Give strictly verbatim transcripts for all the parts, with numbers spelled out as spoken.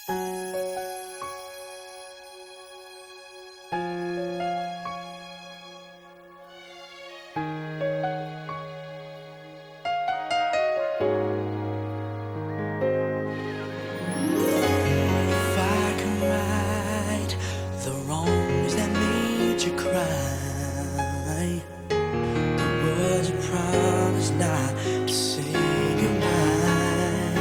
If I can right the wrongs that made you cry, the words you promised not to say goodnight.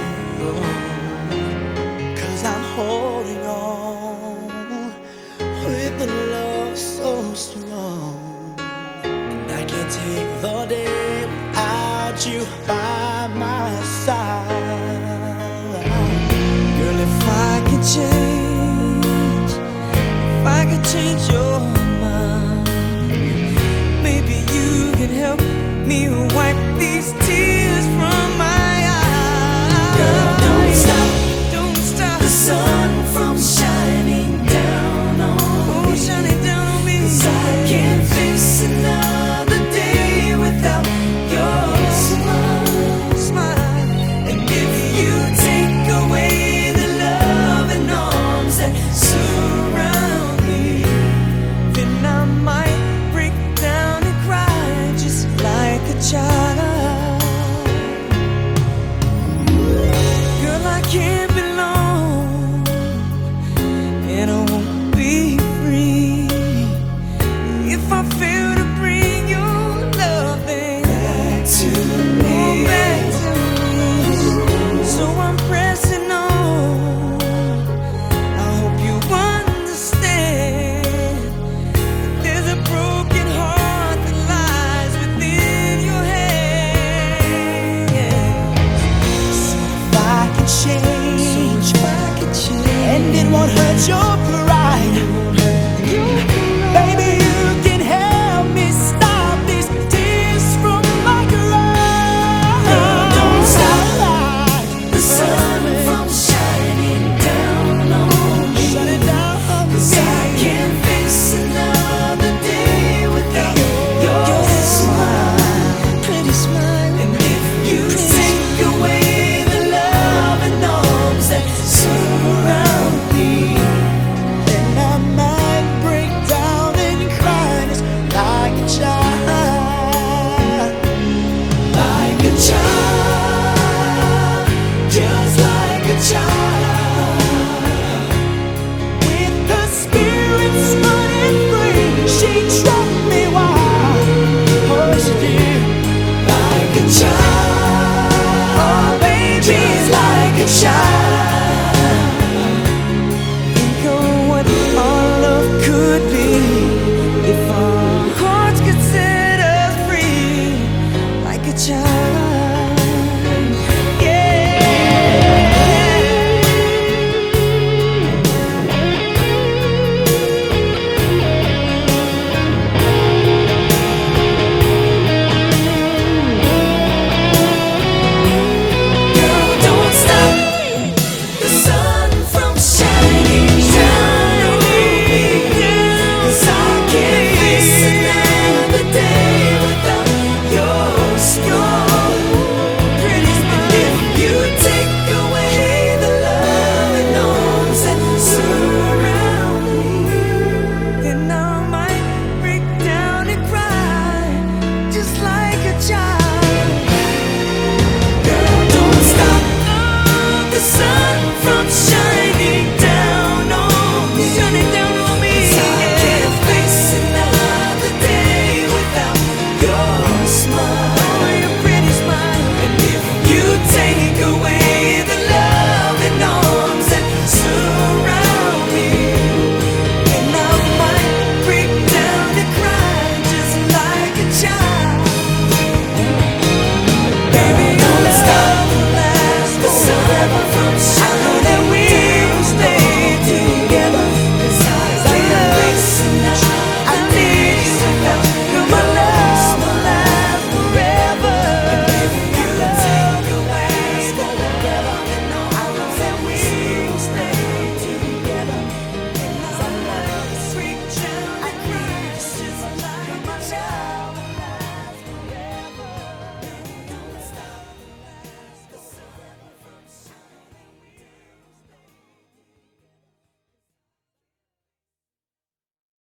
Oh, 'cause I'm holding on with a love so strong, and I can't take the day without you by my side. Girl, if I could change, if I could change your mind, maybe you could help me wipe these tears from my eyes. Girl, don't stop, don't stop the sun from shining down on oh, me, shining down on me. 'cause I can't face another day without your smile. Smile. And if you take away the love and arms that surround me, Then I might break down and cry just like a child. Girl, I can't belong, and I won't be free if I fail to bring your loving back to me. back to me. So I'm pressing on. I hope you understand that there's a broken heart that lies within your hands. So if I can change, so if I can change, and it won't hurt your pride, baby, you can help me stop these tears from my eyes. Girl, don't stop the sun from shining down on me, Shut it down, 'cause I can't face another day without your smile. pretty smile. And if you take away the love and arms that surround me, Then I might break down and cry just like a child. like a child, just like a child. With her spirits running free, she struck me wild. Oh, she did. Like a child, Oh, baby, just like a child. think of what our love could be if our hearts could set us free like a child. Yeah. Girl, don't stop the sun from shining down on me, 'cause I can't face another day without your strong, pretty smile. If you take away the love and arms that surround me, Then I might break down and cry just like a child. girl, don't stop the sun from shining down on me, Shining down on me. 'cause I can't face another day without your smile. Oh, your pretty smile. And if you take away the love and arms that surround me, And I might break down and cry just like a child. baby, don't stop Love will last the sun forever. from I know shining that we